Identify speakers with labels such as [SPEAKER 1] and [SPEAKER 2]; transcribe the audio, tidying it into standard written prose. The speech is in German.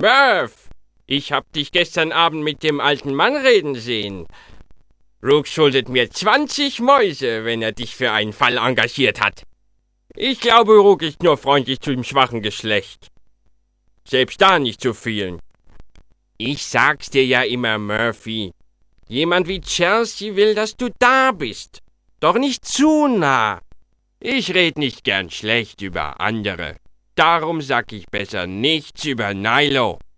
[SPEAKER 1] Murph, ich hab dich gestern Abend mit dem alten Mann reden sehen. Rook schuldet mir 20 Mäuse, wenn er dich für einen Fall engagiert hat. Ich glaube, Rook ist nur freundlich zu dem schwachen Geschlecht. Selbst da nicht zu vielen. Ich sag's dir ja immer, Murphy. Jemand wie Chelsea will, dass du da bist. Doch nicht zu nah. Ich red nicht gern schlecht über andere. Darum sag ich besser nichts über Nilo.